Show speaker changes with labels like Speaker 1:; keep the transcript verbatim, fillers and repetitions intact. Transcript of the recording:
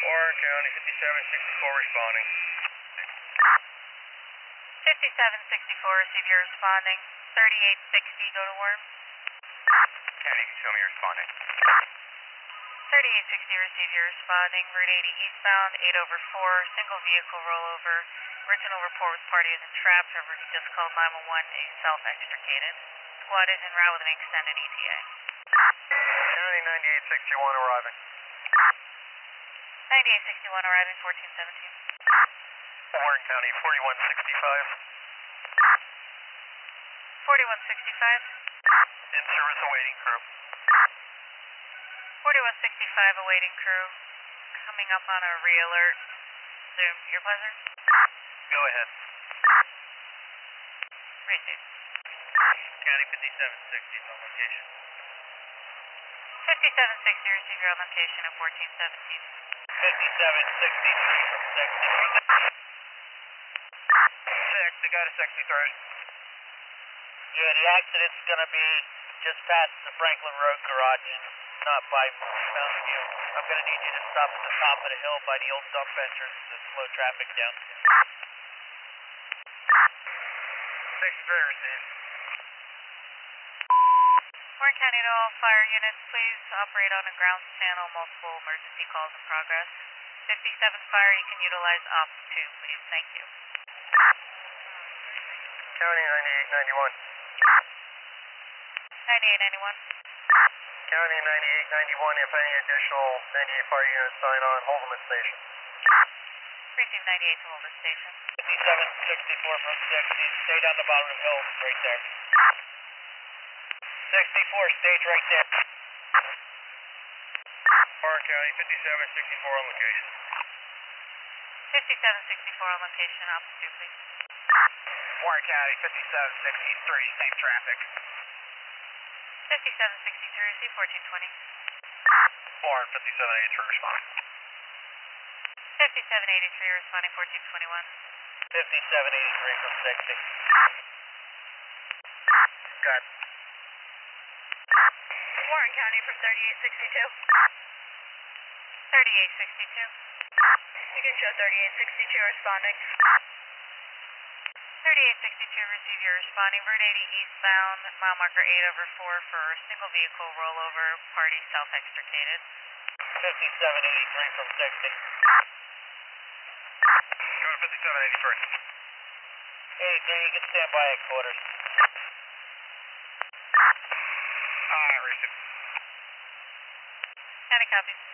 Speaker 1: Warren County, fifty-seven sixty-four responding.
Speaker 2: fifty-seven sixty-four, receive your responding. thirty-eight sixty, go to work.
Speaker 1: County, you can show me responding.
Speaker 2: thirty-eight sixty, receive your responding. Route eighty eastbound, eight over four, single vehicle rollover. Original report was party is entrapped, however he just called nine one one, he's self-extricated. Squad is en route with an extended E T A.
Speaker 1: County, ninety-eight sixty-one arriving.
Speaker 2: ninety-eight sixty-one arriving, fourteen seventeen.
Speaker 1: Warren County, forty-one sixty-five.
Speaker 2: forty-one sixty-five.
Speaker 1: In service awaiting crew.
Speaker 2: forty-one sixty-five awaiting crew. Coming up on a re-alert. Zoom, your pleasure.
Speaker 1: Go ahead.
Speaker 2: Receive.
Speaker 1: County, fifty-seven sixty is on location.
Speaker 2: fifty-seven sixty, receive your on location at fourteen seventeen.
Speaker 1: fifty-seven sixty-three from sixty. Six, they got a sixty-three.
Speaker 3: Yeah, the accident's gonna be just past the Franklin Road garage, not by Mountain View. I'm gonna need you to stop at the top of the hill by the old dump entrance to slow traffic down.
Speaker 1: sixty-three received.
Speaker 2: Warren County to all fire units, please operate on a grounds channel, multiple emergency calls in progress. fifty-seven fire, you can utilize ops two, please, thank you.
Speaker 1: County, ninety-eight ninety-one.
Speaker 2: ninety-eight ninety-one.
Speaker 1: County, ninety-eight ninety-one, if any additional ninety-eight fire units sign on, hold them at station.
Speaker 2: Receive ninety-eight to hold this station.
Speaker 3: fifty-seven sixty-four from sixty, stay down the bottom of the hill, right there. sixty-four, stage right there.
Speaker 1: Warren County, fifty-seven sixty-four on location.
Speaker 2: fifty-seven sixty-four on location, ops two, please.
Speaker 1: Warren County, fifty-seven sixty-three, same traffic.
Speaker 2: fifty-seven sixty-three, receive fourteen twenty.
Speaker 1: Warren, fifty-seven eighty-three responding.
Speaker 2: fifty-seven eighty-three, responding fourteen twenty-one.
Speaker 3: fifty-seven eighty-three from sixty.
Speaker 1: Got
Speaker 2: Warren County from thirty-eight sixty-two. thirty-eight sixty-two. You can show thirty-eight sixty-two responding. thirty-eight sixty-two, receive your responding. Route eighty eastbound, mile marker eight over four for single vehicle rollover, party self-extricated.
Speaker 3: fifty-seven eighty-three from sixty.
Speaker 1: Go to fifty-seven eighty-three.
Speaker 3: eighty-three, you can stand by at quarters.
Speaker 1: Ah, uh, receive.
Speaker 2: County copies.